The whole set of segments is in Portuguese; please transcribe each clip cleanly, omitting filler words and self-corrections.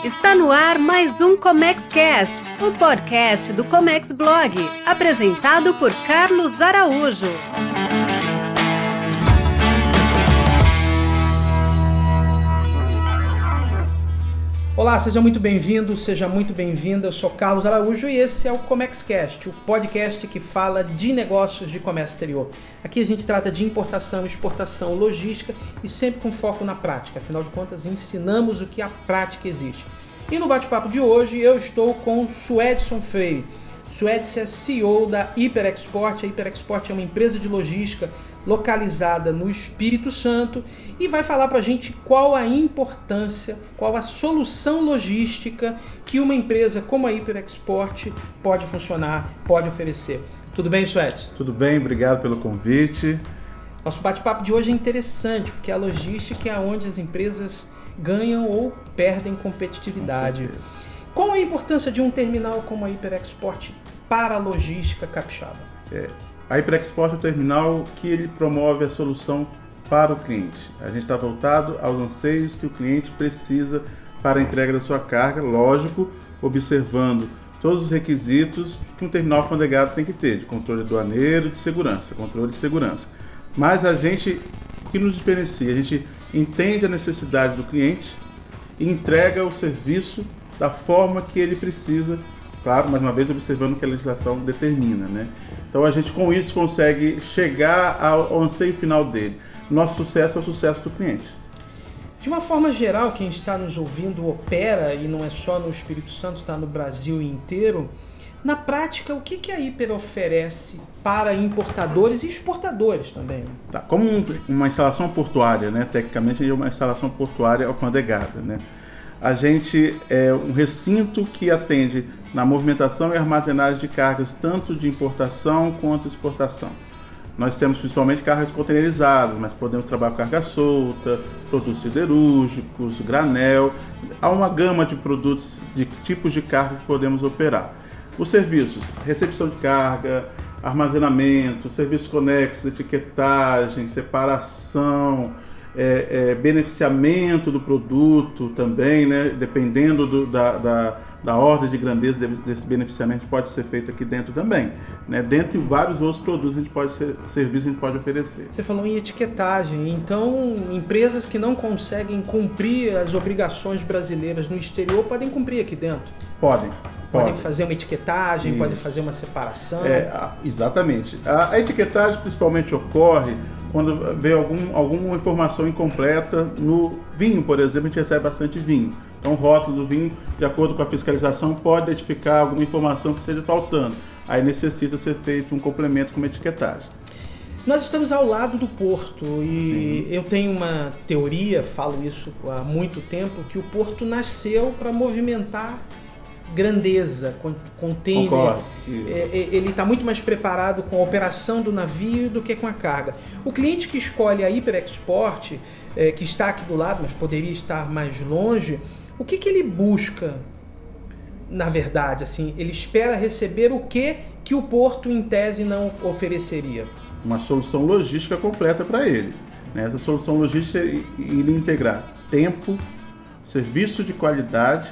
Está no ar mais um ComexCast, o podcast do Comex Blog, apresentado por Carlos Araújo. Olá, seja muito bem-vindo, seja muito bem-vinda. Eu sou Carlos Araújo e esse é o ComexCast, o podcast que fala de negócios de comércio exterior. Aqui a gente trata de importação, exportação, logística e sempre com foco na prática. Afinal de contas, ensinamos o que a prática exige. E no bate-papo de hoje eu estou com Suedson Freire. Suedson é CEO da HyperExport. A HyperExport é uma empresa de logística localizada no Espírito Santo e vai falar para a gente qual a importância, qual a solução logística que uma empresa como a HyperExport pode funcionar, pode oferecer. Tudo bem, Suedson? Tudo bem, obrigado pelo convite. Nosso bate-papo de hoje é interessante, porque a logística é onde as empresas ganham ou perdem competitividade. Qual a importância de um terminal como a HyperExport para a logística capixaba? A HyperExport é o terminal que ele promove a solução para o cliente. A gente está voltado aos anseios que o cliente precisa para a entrega da sua carga, lógico, observando todos os requisitos que um terminal alfandegado tem que ter, de controle aduaneiro, de segurança, controle de segurança. Mas o que nos diferencia? A gente entende a necessidade do cliente e entrega o serviço da forma que ele precisa, claro, mais uma vez observando o que a legislação determina, né? Então a gente com isso consegue chegar ao anseio final dele. Nosso sucesso é o sucesso do cliente. De uma forma geral, quem está nos ouvindo opera, e não é só no Espírito Santo, está no Brasil inteiro. Na prática, o que a Hyper oferece para importadores e exportadores também? Tá, como uma instalação portuária, né? Tecnicamente é uma instalação portuária alfandegada, né? A gente é um recinto que atende na movimentação e armazenagem de cargas, tanto de importação quanto exportação. Nós temos principalmente cargas containerizadas, mas podemos trabalhar com carga solta, produtos siderúrgicos, granel. Há uma gama de produtos, de tipos de cargas que podemos operar. Os serviços, recepção de carga, armazenamento, serviços conexos, etiquetagem, separação, beneficiamento do produto também, né? Dependendo da ordem de grandeza desse beneficiamento pode ser feito aqui dentro também, né? Dentre vários outros produtos serviços a gente pode oferecer. Você falou em etiquetagem, então empresas que não conseguem cumprir as obrigações brasileiras no exterior podem cumprir aqui dentro? Podem fazer uma etiquetagem, isso. Podem fazer uma separação. Exatamente. A etiquetagem principalmente ocorre quando vem alguma informação incompleta no vinho, por exemplo. A gente recebe bastante vinho. Então o rótulo do vinho, de acordo com a fiscalização, pode identificar alguma informação que esteja faltando. Aí necessita ser feito um complemento com uma etiquetagem. Nós estamos ao lado do porto e Sim. Eu tenho uma teoria, falo isso há muito tempo, que o porto nasceu para movimentar grandeza, container. Ele está muito mais preparado com a operação do navio do que com a carga. O cliente que escolhe a HyperExport, que está aqui do lado, mas poderia estar mais longe, o que ele busca, na verdade? Assim, ele espera receber o que o porto, em tese, não ofereceria? Uma solução logística completa para ele, né? Essa solução logística iria integrar tempo, serviço de qualidade,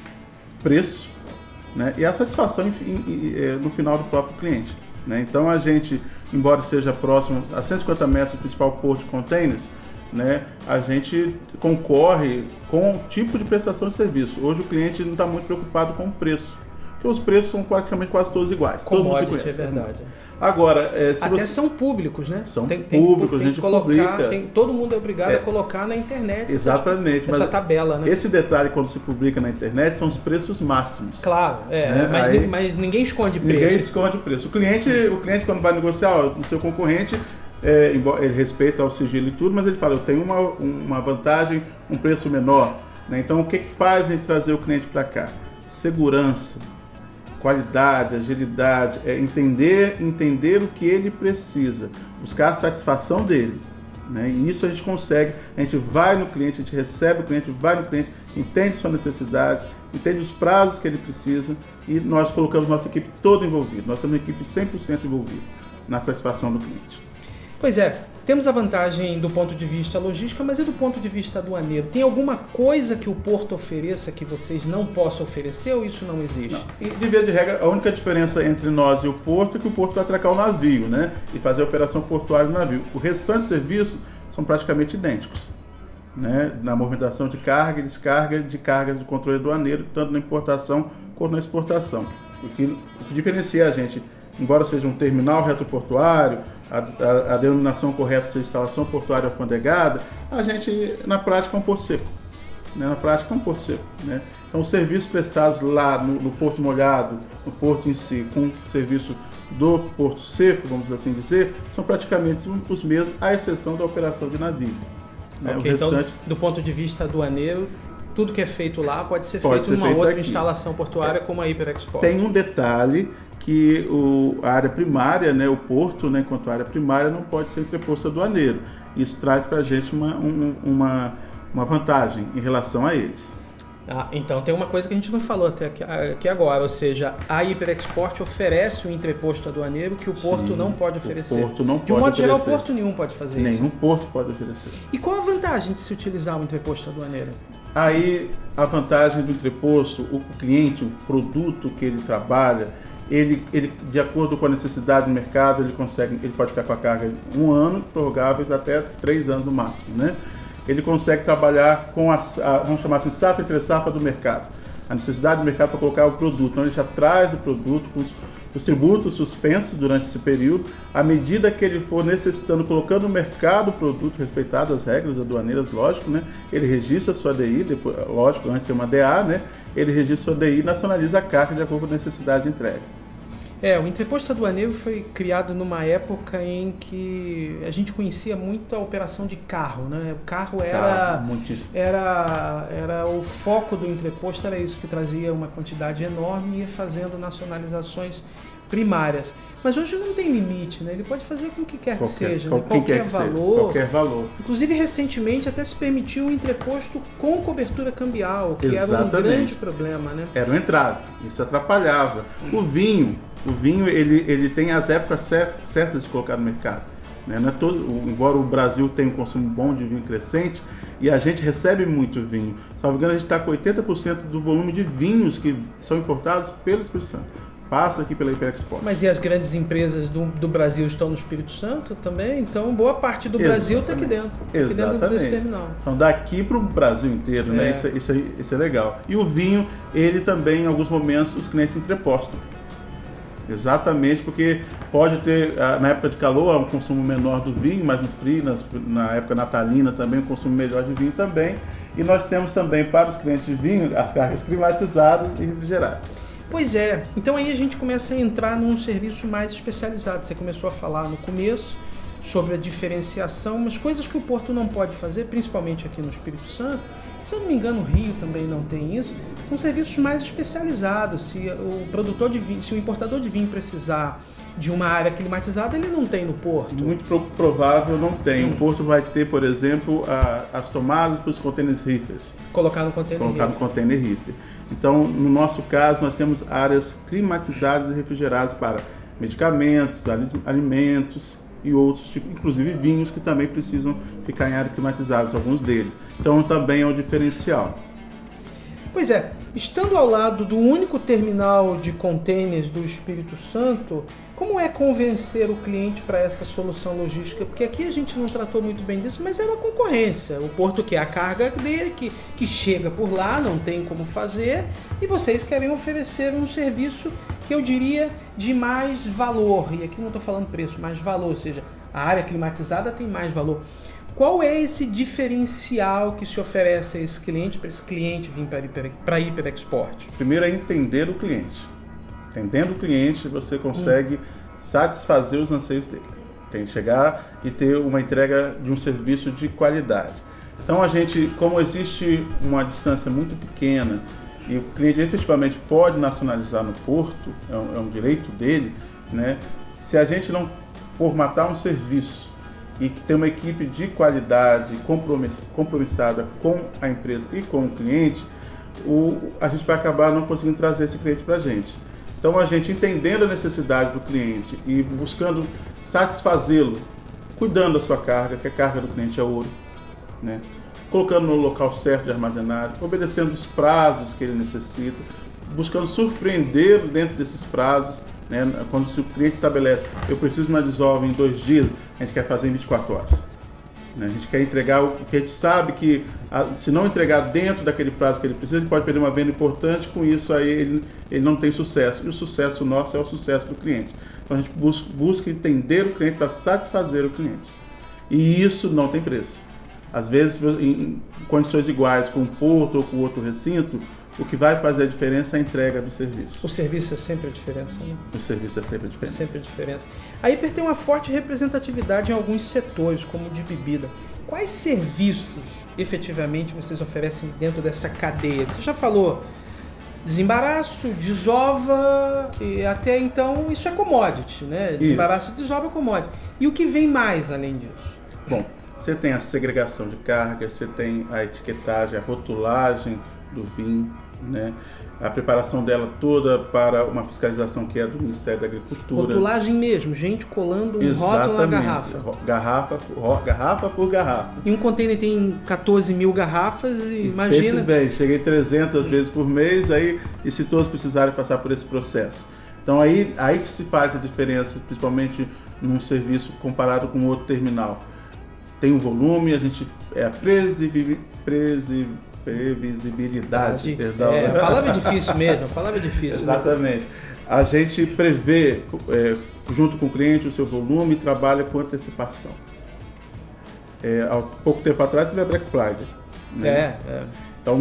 preço, né? E a satisfação no final do próprio cliente, né? Então a gente, embora seja próximo a 150 metros do principal porto de containers, né, a gente concorre com o tipo de prestação de serviço. Hoje o cliente não está muito preocupado com o preço, porque os preços são praticamente quase todos iguais. Todo mundo se conhece. É verdade. Agora, são públicos, né? São públicos, a gente publica. Todo mundo é obrigado a colocar na internet. Exatamente. Essa tabela, né? Esse detalhe, quando se publica na internet, são os preços máximos. Claro, né? Mas ninguém esconde preço. Ninguém esconde preço. O cliente quando vai negociar no seu concorrente, embora ele respeita o sigilo e tudo, mas ele fala, eu tenho uma vantagem, um preço menor, né? Então, o que faz a gente trazer o cliente para cá? Segurança, qualidade, agilidade, entender o que ele precisa, buscar a satisfação dele, né? E isso a gente consegue, a gente vai no cliente, a gente recebe o cliente, vai no cliente, entende sua necessidade, entende os prazos que ele precisa e nós colocamos nossa equipe toda envolvida, nós temos uma equipe 100% envolvida na satisfação do cliente. Pois é, Temos a vantagem do ponto de vista logística, mas e do ponto de vista aduaneiro? Tem alguma coisa que o porto ofereça que vocês não possam oferecer ou isso não existe? Não. E, de via de regra, a única diferença entre nós e o porto é que o porto vai atracar o navio, né? E fazer a operação portuária do navio. O restante dos serviços são praticamente idênticos, né? Na movimentação de carga e descarga de cargas de controle aduaneiro, tanto na importação quanto na exportação. O que diferencia a gente, embora seja um terminal retroportuário, a denominação correta seja instalação portuária alfandegada, a gente, na prática, é um porto seco. Né? Na prática, é um porto seco. Né? Então, os serviços prestados lá no porto molhado, no porto em si, com o serviço do porto seco, vamos assim dizer, são praticamente os mesmos, à exceção da operação de navio. Né? Okay, então, do ponto de vista aduaneiro, tudo que é feito lá pode ser feito numa feito outra aqui. Instalação portuária como a Hyper Export. Tem um detalhe que a área primária, né, o porto, né, enquanto área primária, não pode ser entreposto aduaneiro. Isso traz para a gente uma vantagem em relação a eles. Então tem uma coisa que a gente não falou até aqui agora, ou seja, a Hyper Export oferece um entreposto aduaneiro que o porto não pode oferecer. O porto não pode de um modo oferecer. geral, porto nenhum pode fazer isso. Nenhum porto pode oferecer. E qual a vantagem de se utilizar o entreposto aduaneiro? Aí a vantagem do entreposto, o cliente, o produto que ele trabalha, ele de acordo com a necessidade do mercado, ele pode ficar com a carga 1 ano, prorrogáveis até 3 anos no máximo, né? Ele consegue trabalhar com vamos chamar assim, safra entre safra do mercado. A necessidade do mercado para colocar o produto. Então, ele já traz o produto com os tributos suspensos durante esse período. À medida que ele for necessitando, colocando no mercado o produto, respeitado as regras aduaneiras, lógico, né? Ele registra a sua DI, depois, lógico, antes de ter uma DA, né? Ele registra a sua DI e nacionaliza a carga de acordo com a necessidade de entrega. O entreposto aduaneiro foi criado numa época em que a gente conhecia muito a operação de carro, né? O carro era o foco do entreposto, era isso que trazia uma quantidade enorme e ia fazendo nacionalizações primárias. Mas hoje não tem limite, né? Ele pode fazer com o que quer que seja, qualquer valor. Inclusive, recentemente até se permitiu um entreposto com cobertura cambial, que era um grande problema, né? Era um entrave, isso atrapalhava. O vinho ele tem as épocas certas de colocar no mercado. Né? Não é embora o Brasil tenha um consumo bom de vinho crescente e a gente recebe muito vinho, salvo engano, a gente está com 80% do volume de vinhos que são importados pelo Espírito Santo. Passa aqui pela Hyper Export. Mas e as grandes empresas do Brasil estão no Espírito Santo também? Então, boa parte do Brasil está aqui dentro. Aqui dentro desse terminal. Então, daqui para o Brasil inteiro, né? Isso é legal. E o vinho, ele também, em alguns momentos, os clientes entrepostam. Exatamente, porque pode ter, na época de calor, um consumo menor do vinho, mas no frio, na época natalina também, um consumo melhor de vinho também. E nós temos também, para os clientes de vinho, as cargas climatizadas e refrigeradas. Pois é, então aí a gente começa a entrar num serviço mais especializado. Você começou a falar no começo sobre a diferenciação, mas coisas que o porto não pode fazer, principalmente aqui no Espírito Santo, se eu não me engano o Rio também não tem isso, são serviços mais especializados. Se o produtor de vinho, se o importador de vinho precisar de uma área climatizada, ele não tem no porto. Muito provável não tem. O porto vai ter, por exemplo, as tomadas para os containers reefers. Colocar no container reefer. Então, no nosso caso, nós temos áreas climatizadas e refrigeradas para medicamentos, alimentos e outros tipos, inclusive vinhos que também precisam ficar em áreas climatizadas, alguns deles. Então, também é um diferencial. Pois é, estando ao lado do único terminal de containers do Espírito Santo, como é convencer o cliente para essa solução logística? Porque aqui a gente não tratou muito bem disso, mas é uma concorrência. O porto quer a carga dele, que chega por lá, não tem como fazer, e vocês querem oferecer um serviço que eu diria de mais valor. E aqui não estou falando preço, mais valor, ou seja, a área climatizada tem mais valor. Qual é esse diferencial que se oferece a esse cliente, para esse cliente vir para a Hyper Export? Primeiro é entender o cliente. Entendendo o cliente, você consegue satisfazer os anseios dele. Tem que chegar e ter uma entrega de um serviço de qualidade. Então, a gente, como existe uma distância muito pequena e o cliente efetivamente pode nacionalizar no porto, é um direito dele, né? Se a gente não formatar um serviço e que tem uma equipe de qualidade compromissada com a empresa e com o cliente, a gente vai acabar não conseguindo trazer esse cliente para a gente. Então, a gente entendendo a necessidade do cliente e buscando satisfazê-lo cuidando da sua carga, que a carga do cliente é ouro, né? Colocando no local certo de armazenagem, obedecendo os prazos que ele necessita, buscando surpreender dentro desses prazos, né? Quando se o cliente estabelece, eu preciso de uma desova em 2 dias, a gente quer fazer em 24 horas. Né? A gente quer entregar o que a gente sabe que, se não entregar dentro daquele prazo que ele precisa, ele pode perder uma venda importante, com isso aí ele não tem sucesso. E o sucesso nosso é o sucesso do cliente. Então a gente busca entender o cliente para satisfazer o cliente. E isso não tem preço. Às vezes, em condições iguais com um porto ou com outro recinto, o que vai fazer a diferença é a entrega do serviço. O serviço é sempre a diferença, né? O serviço é sempre a diferença. É sempre a diferença. A Hiper tem uma forte representatividade em alguns setores, como o de bebida. Quais serviços, efetivamente, vocês oferecem dentro dessa cadeia? Você já falou desembaraço, desova, e até então isso é commodity, né? Desembaraço e desova é commodity. E o que vem mais além disso? Bom, você tem a segregação de carga, você tem a etiquetagem, a rotulagem do vinho, né? A preparação dela toda para uma fiscalização que é do Ministério da Agricultura. Rotulagem mesmo, gente colando um rótulo na garrafa. Garrafa por garrafa. E um container tem 14 mil garrafas e imagina... Pense bem, cheguei 300 vezes por mês, e se todos precisarem passar por esse processo. Então aí que se faz a diferença, principalmente num serviço comparado com outro terminal. Tem um volume, a gente é a previsibilidade, perdão. A palavra é difícil mesmo, a palavra é difícil. Exatamente. Né? A gente prevê, junto com o cliente, o seu volume e trabalha com antecipação. Há pouco tempo atrás teve a Black Friday. Né? Então,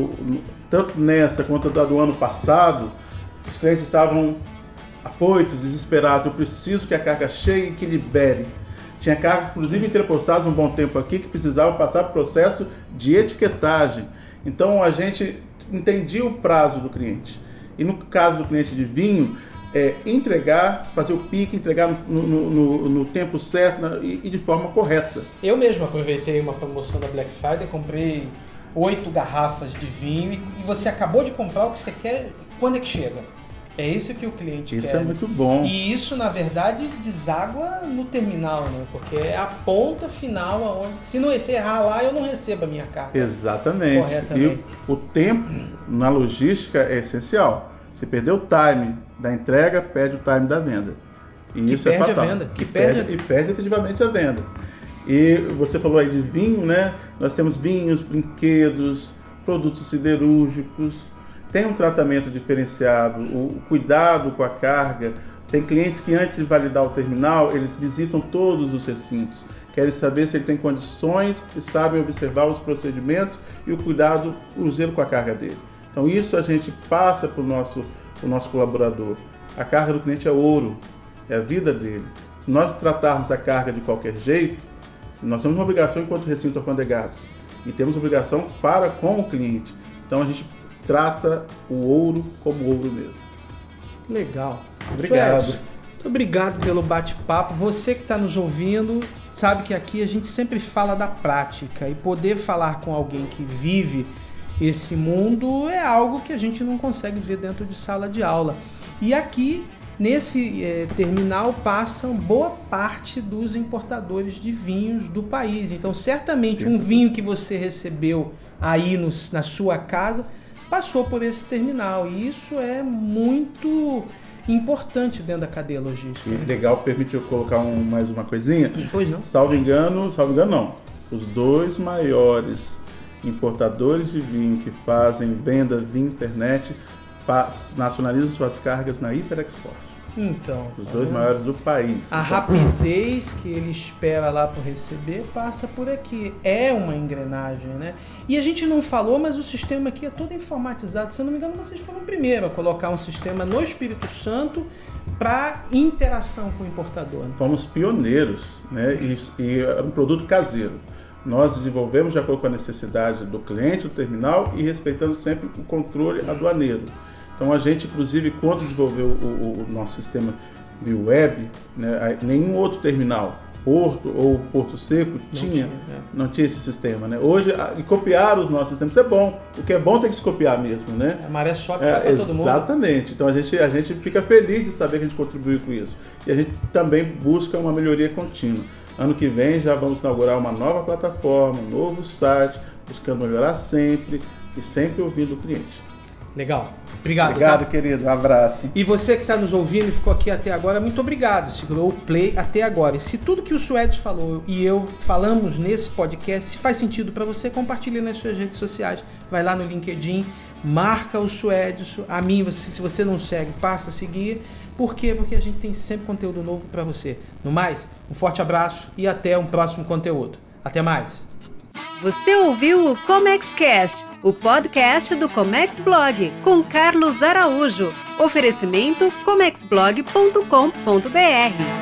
tanto nessa quanto do ano passado, os clientes estavam afoitos, desesperados. Eu preciso que a carga chegue e que libere. Tinha cargas, inclusive, entrepostadas um bom tempo aqui, que precisavam passar por processo de etiquetagem. Então, a gente entendia o prazo do cliente. E no caso do cliente de vinho, entregar, fazer o pique, entregar no tempo certo e de forma correta. Eu mesmo aproveitei uma promoção da Black Friday, comprei 8 garrafas de vinho e você acabou de comprar o que você quer, quando é que chega? É isso que o cliente quer. Isso é muito bom. E isso, na verdade, deságua no terminal, né? Porque é a ponta final onde, se errar lá, eu não recebo a minha carga. Exatamente. Corretamente. E o tempo na logística é essencial. Se perder o time da entrega, perde o time da venda. E que isso perde é fatal. A venda. E perde efetivamente a venda. E você falou aí de vinho, né? Nós temos vinhos, brinquedos, produtos siderúrgicos. Tem um tratamento diferenciado, o cuidado com a carga. Tem clientes que, antes de validar o terminal, eles visitam todos os recintos. Querem saber se ele tem condições e sabem observar os procedimentos e o cuidado, o zelo com a carga dele. Então, isso a gente passa para o nosso colaborador. A carga do cliente é ouro, é a vida dele. Se nós tratarmos a carga de qualquer jeito, nós temos uma obrigação enquanto recinto alfandegado e temos obrigação para com o cliente. Então, a gente trata o ouro como ouro mesmo. Legal. Obrigado. Suécio, muito obrigado pelo bate-papo. Você que está nos ouvindo sabe que aqui a gente sempre fala da prática e poder falar com alguém que vive esse mundo é algo que a gente não consegue ver dentro de sala de aula. E aqui, nesse terminal, passam boa parte dos importadores de vinhos do país. Então, certamente, um vinho que você recebeu aí na sua casa passou por esse terminal. E isso é muito importante dentro da cadeia logística. E legal, permite eu colocar mais uma coisinha? Pois não. Salvo engano não. Os 2 maiores importadores de vinho que fazem venda via internet nacionalizam suas cargas na Hiper Export. Então, os 2 maiores do país. A rapidez que ele espera lá para receber passa por aqui. É uma engrenagem, né? E a gente não falou, mas o sistema aqui é todo informatizado. Se eu não me engano, vocês foram o primeiro a colocar um sistema no Espírito Santo para interação com o importador. Né? Fomos pioneiros, né? E era um produto caseiro. Nós desenvolvemos de acordo com a necessidade do cliente, do terminal, e respeitando sempre o controle aduaneiro. Então, a gente, inclusive, quando desenvolveu o nosso sistema BioWeb, né, nenhum outro terminal, Porto ou Porto Seco, não tinha esse sistema. Né? Hoje, e copiaram os nossos sistemas. Isso é bom. O que é bom tem que se copiar mesmo. Né? A maré sobe para todo mundo. Exatamente. Então, a gente fica feliz de saber que a gente contribuiu com isso. E a gente também busca uma melhoria contínua. Ano que vem já vamos inaugurar uma nova plataforma, um novo site, buscando melhorar sempre e sempre ouvindo o cliente. Legal. Obrigado, querido. Um abraço. E você que está nos ouvindo e ficou aqui até agora, muito obrigado. Segurou o play até agora. E se tudo que o Suedes falou e eu falamos nesse podcast, se faz sentido para você, compartilhe nas suas redes sociais. Vai lá no LinkedIn, marca o Suedes. A mim, se você não segue, passa a seguir. Por quê? Porque a gente tem sempre conteúdo novo para você. No mais, um forte abraço e até um próximo conteúdo. Até mais. Você ouviu o ComexCast, o podcast do Comex Blog, com Carlos Araújo. Oferecimento comexblog.com.br.